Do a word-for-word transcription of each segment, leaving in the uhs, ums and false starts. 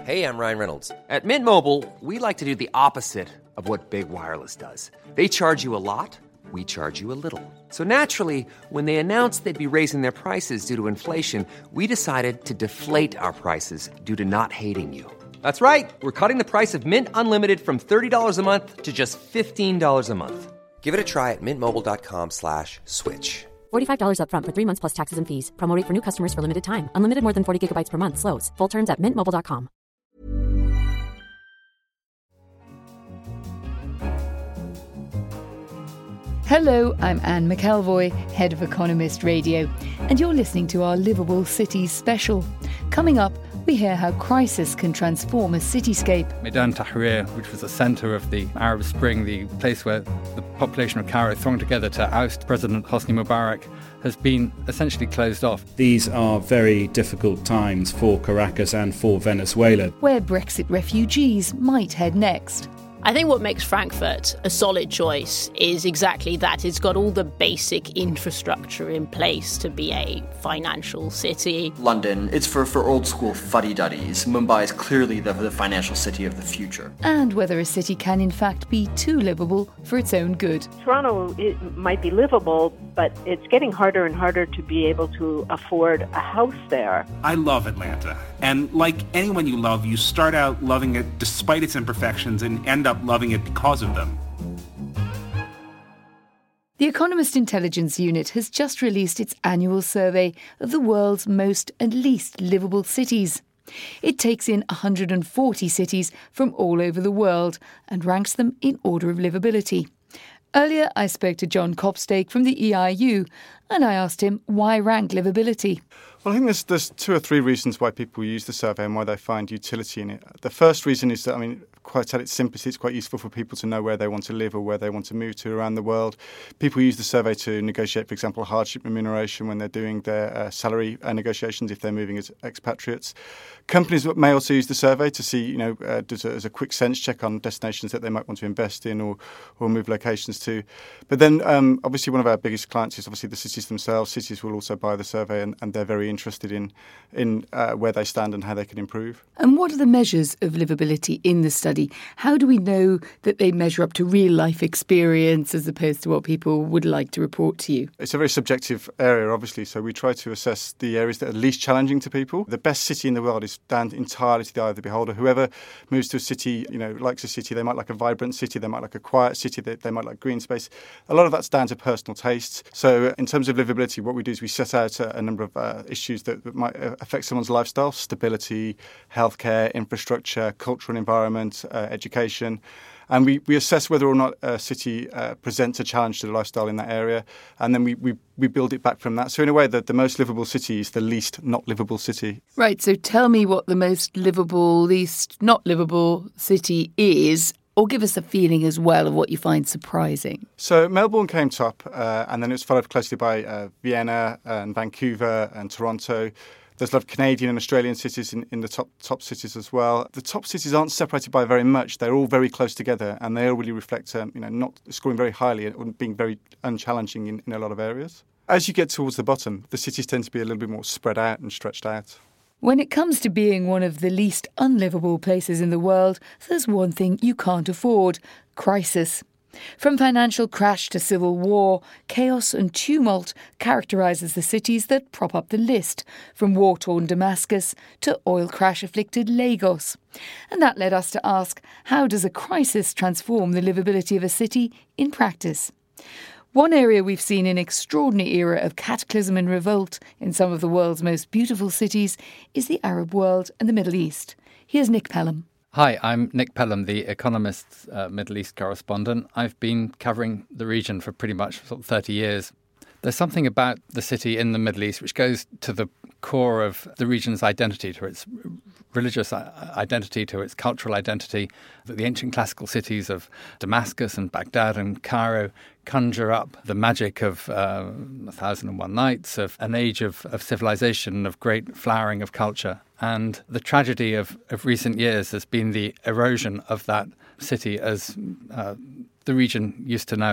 Hey, I'm Ryan Reynolds. At Mint Mobile, we like to do the opposite of what Big Wireless does. They charge you a lot, we charge you a little. So naturally, when they announced they'd be raising their prices due to inflation, we decided to deflate our prices due to not hating you. That's right. We're cutting the price of Mint Unlimited from thirty dollars a month to just fifteen dollars a month. Give it a try at mintmobile.com slash switch. forty-five dollars up front for three months plus taxes and fees. Promo rate for new customers for limited time. Unlimited more than forty gigabytes per month. Slows full terms at mint mobile dot com. Hello, I'm Anne McElvoy, Head of Economist Radio, and you're listening to our Livable Cities special. Coming up, we hear how crisis can transform a cityscape. Meydan Tahrir, which was the centre of the Arab Spring, the place where the population of Cairo thronged together to oust President Hosni Mubarak, has been essentially closed off. These are very difficult times for Caracas and for Venezuela. Where Brexit refugees might head next. I think what makes Frankfurt a solid choice is exactly that. It's got all the basic infrastructure in place to be a financial city. London, it's for, for old school fuddy-duddies. Mumbai is clearly the, the financial city of the future. And whether a city can in fact be too livable for its own good. Toronto, it might be livable, but it's getting harder and harder to be able to afford a house there. I love Atlanta. And like anyone you love, you start out loving it despite its imperfections and end up loving it because of them. The Economist Intelligence Unit has just released its annual survey of the world's most and least livable cities. It takes in one hundred forty cities from all over the world and ranks them in order of livability. Earlier, I spoke to John Copstake from the E I U and I asked him why rank livability. Well, I think there's, there's two or three reasons why people use the survey and why they find utility in it. The first reason is that, I mean, quite at its simplicity, it's quite useful for people to know where they want to live or where they want to move to around the world. People use the survey to negotiate, for example, hardship remuneration when they're doing their uh, salary uh, negotiations if they're moving as expatriates. Companies may also use the survey to see, you know, uh, as, a, as a quick sense check on destinations that they might want to invest in or, or move locations to. But then, um, obviously, one of our biggest clients is obviously the cities themselves. Cities will also buy the survey and, and they're very interested in, in uh, where they stand and how they can improve. And what are the measures of livability in the study? How do we know that they measure up to real-life experience as opposed to what people would like to report to you? It's a very subjective area, obviously, so we try to assess the areas that are least challenging to people. The best city in the world is down entirely to the eye of the beholder. Whoever moves to a city, you know, likes a city, they might like a vibrant city, they might like a quiet city, they, they might like green space. A lot of that's down to personal tastes. So in terms of livability, what we do is we set out a, a number of uh, issues that, that might affect someone's lifestyle: stability, healthcare, infrastructure, cultural environment, uh, education. And we, we assess whether or not a city uh, presents a challenge to the lifestyle in that area. And then we, we, we build it back from that. So in a way, the, the most livable city is the least not livable city. Right. So tell me what the most livable, least not livable city is, or give us a feeling as well of what you find surprising. So Melbourne came top, uh, and then it was followed closely by uh, Vienna and Vancouver and Toronto. There's a lot of Canadian and Australian cities in, in the top top cities as well. The top cities aren't separated by very much. They're all very close together, and they all really reflect, um, you know, not scoring very highly and being very unchallenging in, in a lot of areas. As you get towards the bottom, the cities tend to be a little bit more spread out and stretched out. When it comes to being one of the least unlivable places in the world, there's one thing you can't afford: crisis. From financial crash to civil war, chaos and tumult characterises the cities that prop up the list, from war-torn Damascus to oil crash-afflicted Lagos. And that led us to ask, how does a crisis transform the livability of a city in practice? One area we've seen an extraordinary era of cataclysm and revolt in some of the world's most beautiful cities is the Arab world and the Middle East. Here's Nick Pelham. Hi, I'm Nick Pelham, the Economist's uh, Middle East correspondent. I've been covering the region for pretty much sort of thirty years. There's something about the city in the Middle East which goes to the core of the region's identity, to its religious identity, to its cultural identity. The ancient classical cities of Damascus and Baghdad and Cairo conjure up the magic of uh, A Thousand and One Nights, of an age of, of civilization, of great flowering of culture. And the tragedy of, of recent years has been the erosion of that city as uh, the region used to know it.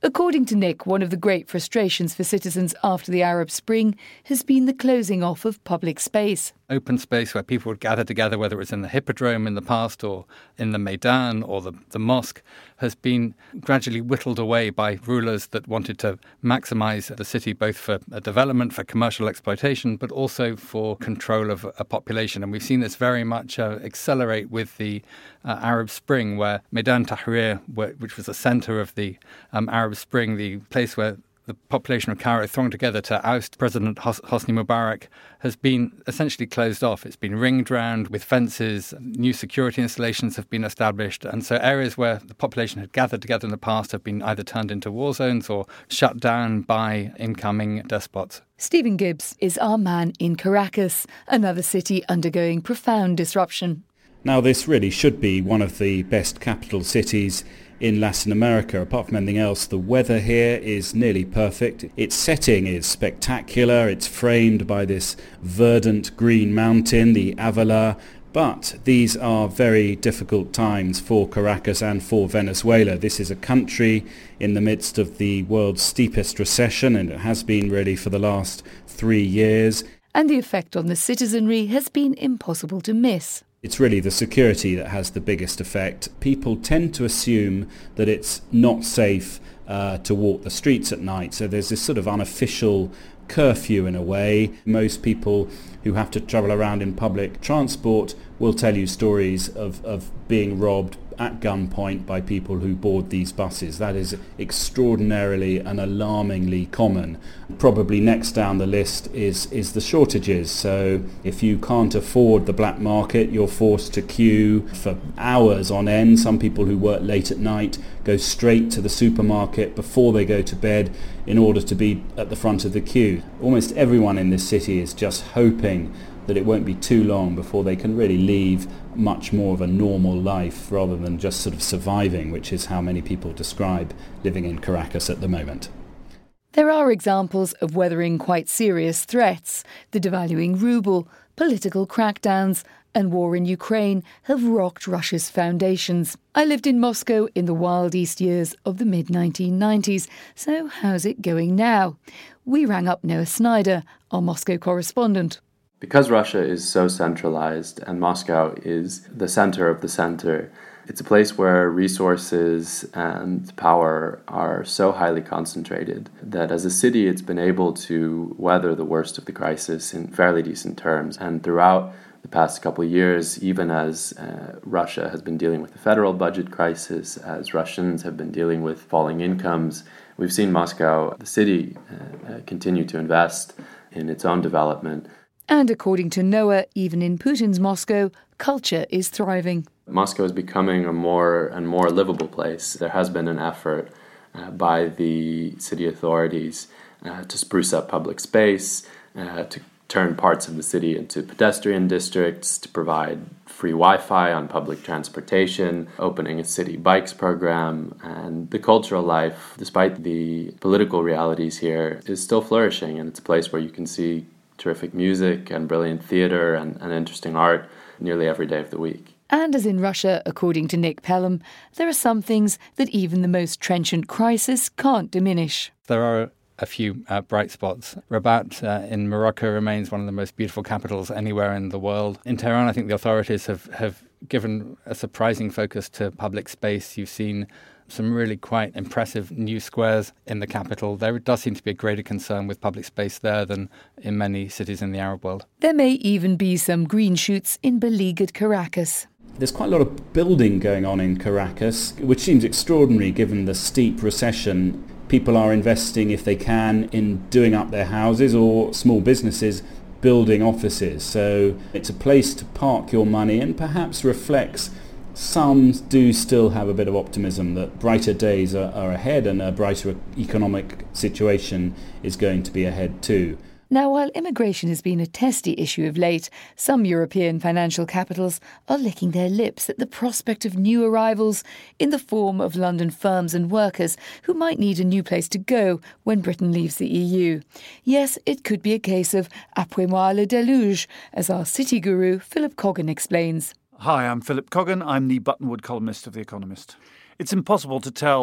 According to Nick, one of the great frustrations for citizens after the Arab Spring has been the closing off of public space. Open space where people would gather together, whether it was in the Hippodrome in the past or in the Maidan or the, the mosque, has been gradually whittled away by rulers that wanted to maximise the city both for development, for commercial exploitation, but also for control of a population. And we've seen this very much uh, accelerate with the uh, Arab Spring, where Maidan Tahrir, which was the centre of the um, Arab Spring, the place where the population of Cairo thronged together to oust President Hos- Hosni Mubarak, has been essentially closed off. It's been ringed round with fences, new security installations have been established, and so areas where the population had gathered together in the past have been either turned into war zones or shut down by incoming despots. Stephen Gibbs is our man in Caracas, another city undergoing profound disruption. Now, this really should be one of the best capital cities in Latin America. Apart from anything else, the weather here is nearly perfect. Its setting is spectacular. It's framed by this verdant green mountain, the Avila. But these are very difficult times for Caracas and for Venezuela. This is a country in the midst of the world's steepest recession, and it has been really for the last three years. And the effect on the citizenry has been impossible to miss. It's really the security that has the biggest effect. People tend to assume that it's not safe uh, to walk the streets at night, so there's this sort of unofficial curfew in a way. Most people who have to travel around in public transport will tell you stories of, of being robbed at gunpoint by people who board these buses. That is extraordinarily and alarmingly common. Probably next down the list is, is the shortages. So if you can't afford the black market, you're forced to queue for hours on end. Some people who work late at night go straight to the supermarket before they go to bed in order to be at the front of the queue. Almost everyone in this city is just hoping that it won't be too long before they can really leave much more of a normal life rather than just sort of surviving, which is how many people describe living in Caracas at the moment. There are examples of weathering quite serious threats. The devaluing ruble, political crackdowns and war in Ukraine have rocked Russia's foundations. I lived in Moscow in the wild east years of the mid nineteen nineties, so how's it going now? We rang up Noah Snyder, our Moscow correspondent. Because Russia is so centralized and Moscow is the center of the center, it's a place where resources and power are so highly concentrated that as a city it's been able to weather the worst of the crisis in fairly decent terms. And throughout the past couple of years, even as uh, Russia has been dealing with the federal budget crisis, as Russians have been dealing with falling incomes, we've seen Moscow, the city, uh, uh, continue to invest in its own development. And according to Noah, even in Putin's Moscow, culture is thriving. Moscow is becoming a more and more livable place. There has been an effort uh, by the city authorities uh, to spruce up public space, uh, to turn parts of the city into pedestrian districts, to provide free Wi-Fi on public transportation, opening a city bikes program, and the cultural life, despite the political realities here, is still flourishing, and it's a place where you can see terrific music and brilliant theatre and, and interesting art nearly every day of the week. And as in Russia, according to Nick Pelham, there are some things that even the most trenchant crisis can't diminish. There are a few uh, bright spots. Rabat uh, in Morocco remains one of the most beautiful capitals anywhere in the world. In Tehran, I think the authorities have, have given a surprising focus to public space. You've seen some really quite impressive new squares in the capital. There does seem to be a greater concern with public space there than in many cities in the Arab world. There may even be some green shoots in beleaguered Caracas. There's quite a lot of building going on in Caracas, which seems extraordinary given the steep recession. People are investing, if they can, in doing up their houses, or small businesses building offices. So it's a place to park your money and perhaps reflects. Some do still have a bit of optimism that brighter days are, are ahead and a brighter economic situation is going to be ahead too. Now, while immigration has been a testy issue of late, some European financial capitals are licking their lips at the prospect of new arrivals in the form of London firms and workers who might need a new place to go when Britain leaves the E U. Yes, it could be a case of après-moi le déluge, as our city guru Philip Coggan explains. Hi, I'm Philip Coggan. I'm the Buttonwood columnist of The Economist. It's impossible to tell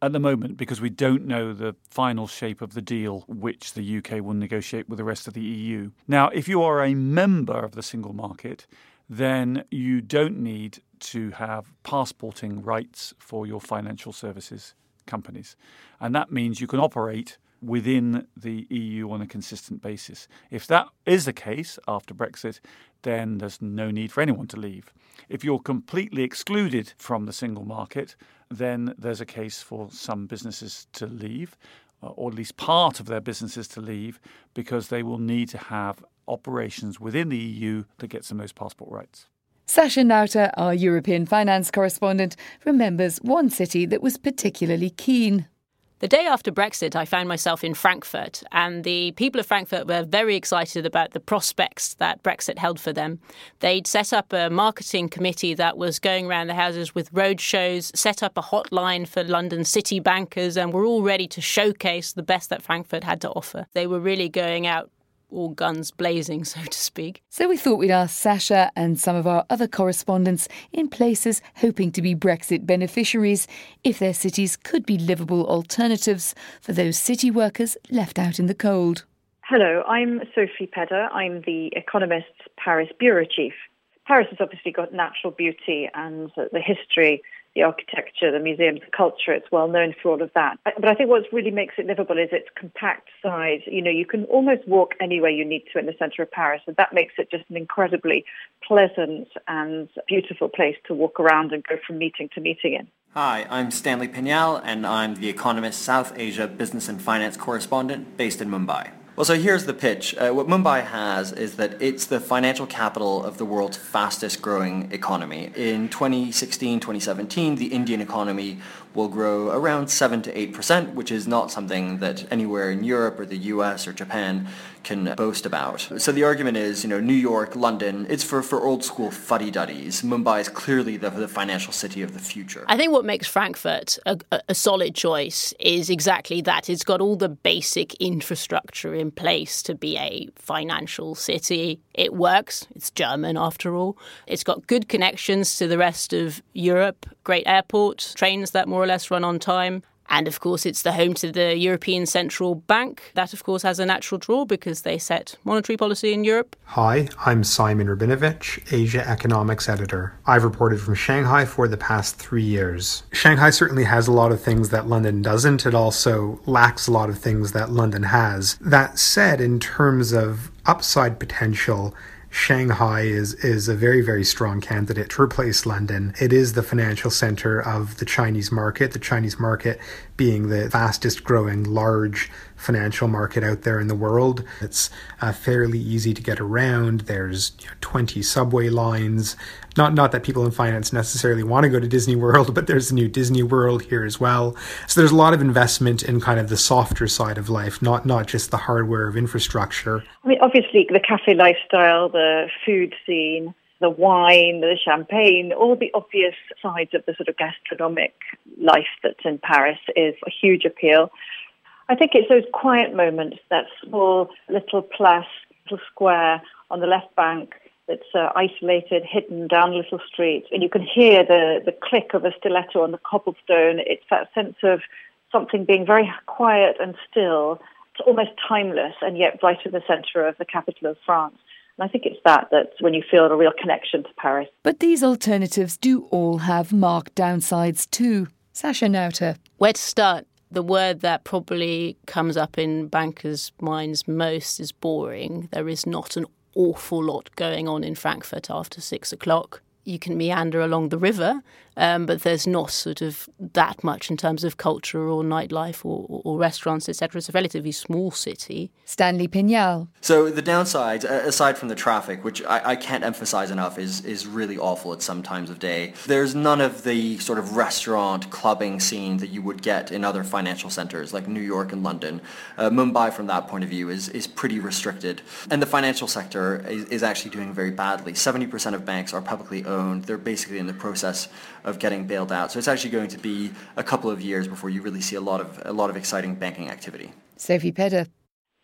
at the moment because we don't know the final shape of the deal which the U K will negotiate with the rest of the E U. Now, if you are a member of the single market, then you don't need to have passporting rights for your financial services companies. And that means you can operate within the E U on a consistent basis. If that is the case after Brexit, then there's no need for anyone to leave. If you're completely excluded from the single market, then there's a case for some businesses to leave, or at least part of their businesses to leave, because they will need to have operations within the E U that gets the most passport rights. Sasha Nauta, our European finance correspondent, remembers one city that was particularly keen. The day after Brexit, I found myself in Frankfurt, and the people of Frankfurt were very excited about the prospects that Brexit held for them. They'd set up a marketing committee that was going around the houses with road shows, set up a hotline for London city bankers, and were all ready to showcase the best that Frankfurt had to offer. They were really going out all guns blazing, so to speak. So we thought we'd ask Sasha and some of our other correspondents in places hoping to be Brexit beneficiaries if their cities could be livable alternatives for those city workers left out in the cold. Hello, I'm Sophie Pedder. I'm the Economist's Paris bureau chief. Paris has obviously got natural beauty and the history, the architecture, the museums, the culture. It's well known for all of that. But I think what really makes it livable is its compact size. You know, you can almost walk anywhere you need to in the centre of Paris, and that makes it just an incredibly pleasant and beautiful place to walk around and go from meeting to meeting in. Hi, I'm Stanley Pignal, and I'm the Economist South Asia Business and Finance Correspondent based in Mumbai. Well, so here's the pitch. Uh, what Mumbai has is that it's the financial capital of the world's fastest growing economy. In twenty sixteen, twenty seventeen, the Indian economy will grow around seven to eight percent, which is not something that anywhere in Europe or the U S or Japan can boast about. So the argument is, you know, New York, London, it's for, for old school fuddy-duddies. Mumbai is clearly the, the financial city of the future. I think what makes Frankfurt a, a solid choice is exactly that. It's got all the basic infrastructure in place to be a financial city. It works. It's German, after all. It's got good connections to the rest of Europe, great airport, trains that more or less run on time. And, of course, it's the home to the European Central Bank. That, of course, has a natural draw because they set monetary policy in Europe. Hi, I'm Simon Rabinovich, Asia Economics Editor. I've reported from Shanghai for the past three years. Shanghai certainly has a lot of things that London doesn't. It also lacks a lot of things that London has. That said, in terms of upside potential, Shanghai is, is a very, very strong candidate to replace London. It is the financial center of the Chinese market, the Chinese market being the fastest growing large financial market out there in the world. It's uh, fairly easy to get around. There's you know, twenty subway lines. Not not that people in finance necessarily want to go to Disney World, but there's a new Disney World here as well. So there's a lot of investment in kind of the softer side of life, not not just the hardware of infrastructure. I mean, obviously the cafe lifestyle, the food scene, the wine, the champagne, all the obvious sides of the sort of gastronomic life that's in Paris is a huge appeal. I think it's those quiet moments, that small little place, little square on the left bank that's uh, isolated, hidden down a little street, and you can hear the, the click of a stiletto on the cobblestone. It's that sense of something being very quiet and still. It's almost timeless, and yet right in the centre of the capital of France. And I think it's that, that when you feel a real connection to Paris. But these alternatives do all have marked downsides too. Sasha Nauta. Where to start? The word that probably comes up in bankers' minds most is boring. There is not an awful lot going on in Frankfurt after six o'clock. You can meander along the river, um, but there's not sort of that much in terms of culture or nightlife or, or, or restaurants, et cetera. It's a relatively small city. Stanley Pignal. So the downsides, aside from the traffic, which I, I can't emphasize enough, is is really awful at some times of day. There's none of the sort of restaurant clubbing scene that you would get in other financial centers like New York and London. Uh, Mumbai, from that point of view, is is pretty restricted. And the financial sector is, is actually doing very badly. seventy percent of banks are publicly owned. They're basically in the process of getting bailed out. So it's actually going to be a couple of years before you really see a lot of a lot of exciting banking activity. Sophie Pedder.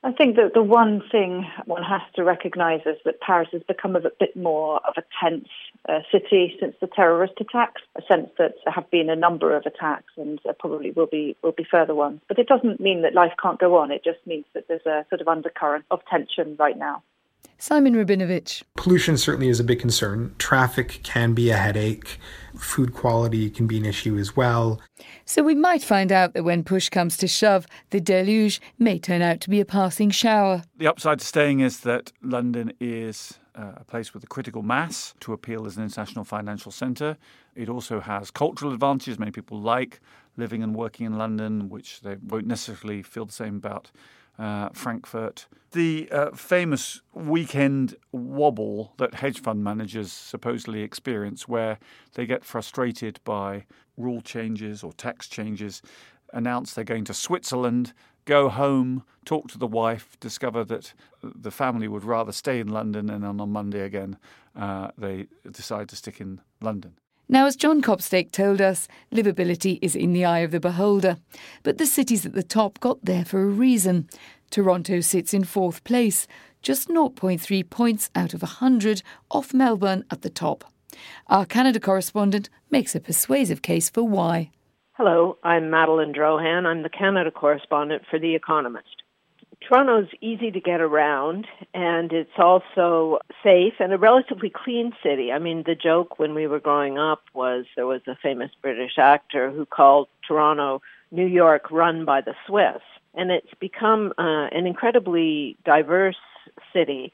I think that the one thing one has to recognise is that Paris has become a bit more of a tense uh, city since the terrorist attacks, a sense that there have been a number of attacks and there probably will be will be further ones. But it doesn't mean that life can't go on. It just means that there's a sort of undercurrent of tension right now. Simon Rabinovich. Pollution certainly is a big concern. Traffic can be a headache. Food quality can be an issue as well. So we might find out that when push comes to shove, the deluge may turn out to be a passing shower. The upside to staying is that London is uh, a place with a critical mass to appeal as an international financial centre. It also has cultural advantages. Many people like living and working in London, which they won't necessarily feel the same about Uh, Frankfurt. The uh, famous weekend wobble that hedge fund managers supposedly experience, where they get frustrated by rule changes or tax changes, announce they're going to Switzerland, go home, talk to the wife, discover that the family would rather stay in London, and then on Monday again uh, they decide to stick in London. Now, as John Copstake told us, livability is in the eye of the beholder. But the cities at the top got there for a reason. Toronto sits in fourth place, just zero point three points out of one hundred off Melbourne at the top. Our Canada correspondent makes a persuasive case for why. Hello, I'm Madeline Drohan. I'm the Canada correspondent for The Economist. Toronto's easy to get around, and it's also safe and a relatively clean city. I mean, the joke when we were growing up was there was a famous British actor who called Toronto New York run by the Swiss. And it's become uh, an incredibly diverse city.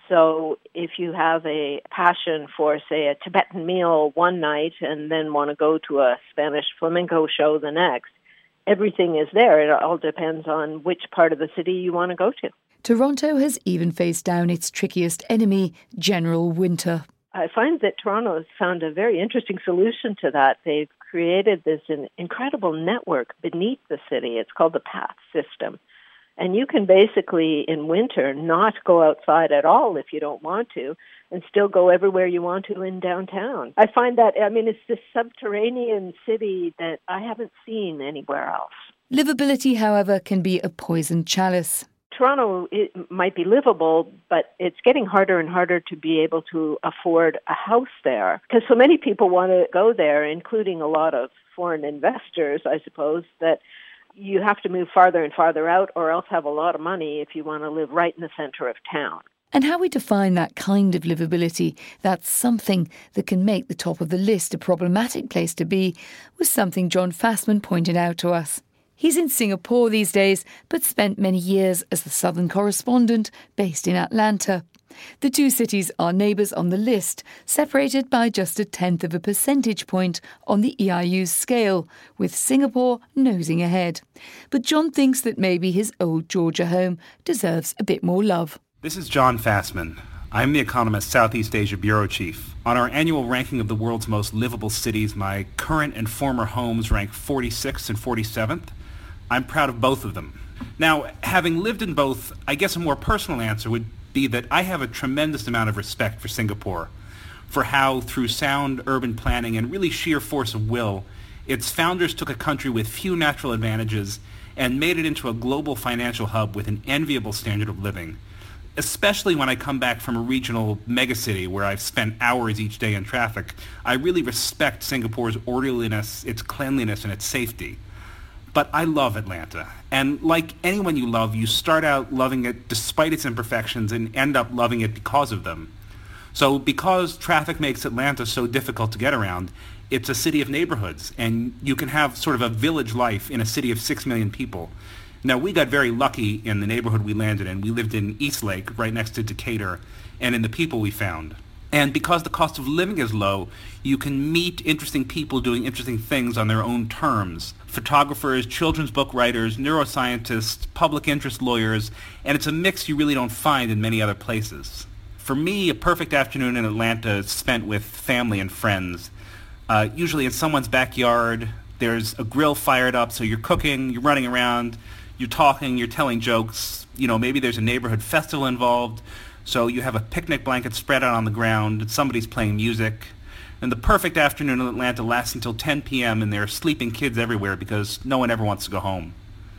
So if you have a passion for, say, a Tibetan meal one night and then want to go to a Spanish flamenco show the next, everything is there. It all depends on which part of the city you want to go to. Toronto has even faced down its trickiest enemy, General Winter. I find that Toronto has found a very interesting solution to that. They've created this incredible network beneath the city. It's called the PATH system. And you can basically, in winter, not go outside at all if you don't want to, and still go everywhere you want to in downtown. I find that, I mean, it's this subterranean city that I haven't seen anywhere else. Livability, however, can be a poisoned chalice. Toronto, it might be livable, but it's getting harder and harder to be able to afford a house there because so many people want to go there, including a lot of foreign investors, I suppose, that you have to move farther and farther out or else have a lot of money if you want to live right in the center of town. And how we define that kind of livability, that's something that can make the top of the list a problematic place to be, was something John Fassman pointed out to us. He's in Singapore these days, but spent many years as the Southern correspondent based in Atlanta. The two cities are neighbours on the list, separated by just a tenth of a percentage point on the E I U's scale, with Singapore nosing ahead. But John thinks that maybe his old Georgia home deserves a bit more love. This is John Fassman. I'm The Economist Southeast Asia Bureau Chief. On our annual ranking of the world's most livable cities, my current and former homes rank forty-sixth and forty-seventh. I'm proud of both of them. Now, having lived in both, I guess a more personal answer would be that I have a tremendous amount of respect for Singapore, for how, through sound urban planning and really sheer force of will, its founders took a country with few natural advantages and made it into a global financial hub with an enviable standard of living. Especially when I come back from a regional megacity where I've spent hours each day in traffic, I really respect Singapore's orderliness, its cleanliness, and its safety. But I love Atlanta. And like anyone you love, you start out loving it despite its imperfections and end up loving it because of them. So because traffic makes Atlanta so difficult to get around, it's a city of neighborhoods, and you can have sort of a village life in a city of six million people. Now, we got very lucky in the neighborhood we landed in. We lived in Eastlake, right next to Decatur, and in the people we found. And because the cost of living is low, you can meet interesting people doing interesting things on their own terms. Photographers, children's book writers, neuroscientists, public interest lawyers, and it's a mix you really don't find in many other places. For me, a perfect afternoon in Atlanta is spent with family and friends. Uh, usually in someone's backyard, there's a grill fired up, so you're cooking, you're running around, you're talking, you're telling jokes. You know, maybe there's a neighborhood festival involved. So you have a picnic blanket spread out on the ground, and somebody's playing music. And the perfect afternoon in Atlanta lasts until ten p.m., and there are sleeping kids everywhere because no one ever wants to go home.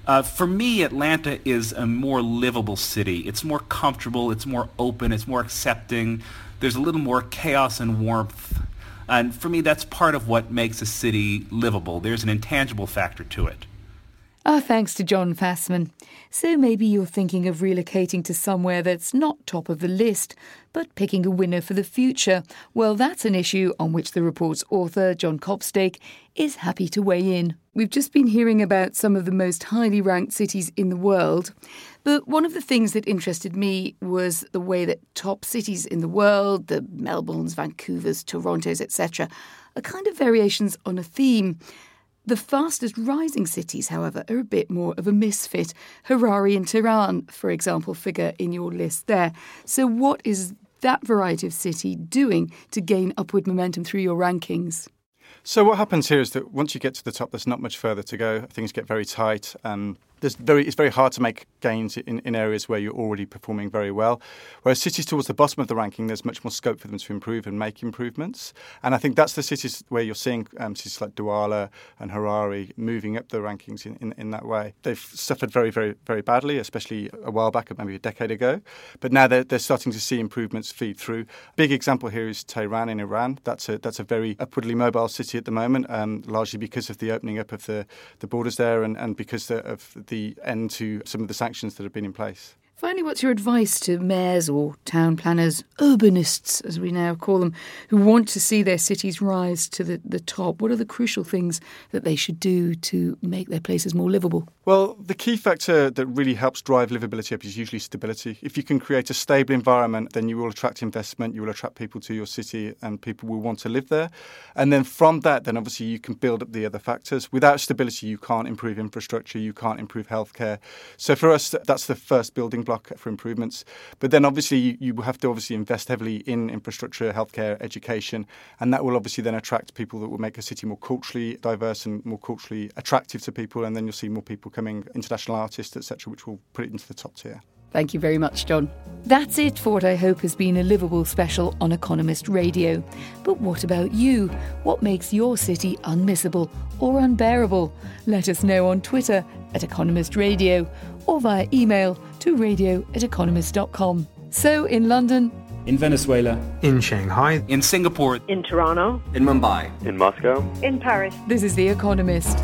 Uh, for me, Atlanta is a more livable city. It's more comfortable, it's more open, it's more accepting. There's a little more chaos and warmth. And for me, that's part of what makes a city livable. There's an intangible factor to it. Our thanks to John Fassman. So maybe you're thinking of relocating to somewhere that's not top of the list, but picking a winner for the future. Well, that's an issue on which the report's author, John Copstake, is happy to weigh in. We've just been hearing about some of the most highly ranked cities in the world, but one of the things that interested me was the way that top cities in the world, the Melbournes, Vancouvers, Torontos, et cetera, are kind of variations on a theme. The fastest rising cities, however, are a bit more of a misfit. Harare and Tehran, for example, figure in your list there. So what is that variety of city doing to gain upward momentum through your rankings? So what happens here is that once you get to the top, there's not much further to go. Things get very tight. Um, there's very, it's very hard to make gains in, in areas where you're already performing very well. Whereas cities towards the bottom of the ranking, there's much more scope for them to improve and make improvements. And I think that's the cities where you're seeing um, cities like Douala and Harare moving up the rankings in, in, in that way. They've suffered very, very, very badly, especially a while back, maybe a decade ago. But now they're, they're starting to see improvements feed through. Big example here is Tehran in Iran. That's a, that's a very upwardly mobile city at the moment, um, largely because of the opening up of the, the borders there and, and because the, of the end to some of the sanctions that have been in place. Finally, what's your advice to mayors or town planners, urbanists, as we now call them, who want to see their cities rise to the, the top? What are the crucial things that they should do to make their places more livable? Well, the key factor that really helps drive livability up is usually stability. If you can create a stable environment, then you will attract investment, you will attract people to your city and people will want to live there. And then from that, then obviously you can build up the other factors. Without stability, you can't improve infrastructure, you can't improve healthcare. So for us, that's the first building block for improvements. But then obviously you, you have to obviously invest heavily in infrastructure, healthcare, education, and that will obviously then attract people that will make a city more culturally diverse and more culturally attractive to people, and then you'll see more people coming, international artists, et cetera, which will put it into the top tier. Thank you very much, John. That's it for what I hope has been a livable special on Economist Radio. But what about you? What makes your city unmissable or unbearable? Let us know on Twitter at Economist Radio or via email to radio at economist dot com. So in London, in Venezuela, in Shanghai, in Singapore, in Toronto, in Mumbai, in Moscow, in Paris. This is The Economist.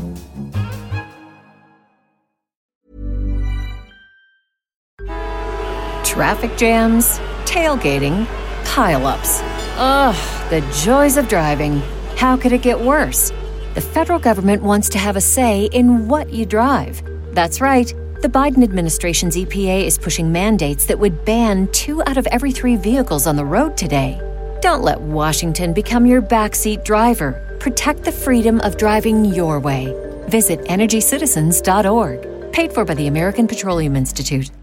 Traffic jams, tailgating, pile-ups. Ugh, the joys of driving. How could it get worse? The federal government wants to have a say in what you drive. That's right. The Biden administration's E P A is pushing mandates that would ban two out of every three vehicles on the road today. Don't let Washington become your backseat driver. Protect the freedom of driving your way. Visit energy citizens dot org. Paid for by the American Petroleum Institute.